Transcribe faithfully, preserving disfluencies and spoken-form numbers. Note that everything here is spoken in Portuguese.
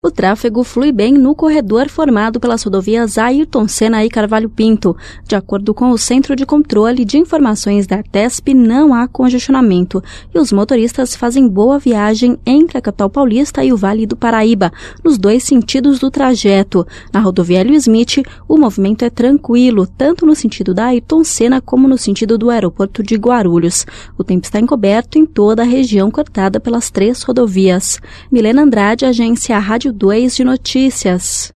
O tráfego flui bem no corredor formado pelas rodovias Ayrton Senna e Carvalho Pinto. De acordo com o Centro de Controle de Informações da Artesp, não há congestionamento e os motoristas fazem boa viagem entre a capital paulista e o Vale do Paraíba, nos dois sentidos do trajeto. Na rodovia Hélio Smith, o movimento é tranquilo, tanto no sentido da Ayrton Senna como no sentido do aeroporto de Guarulhos. O tempo está encoberto em toda a região cortada pelas três rodovias. Milena Andrade, agência Rádio dois de Notícias.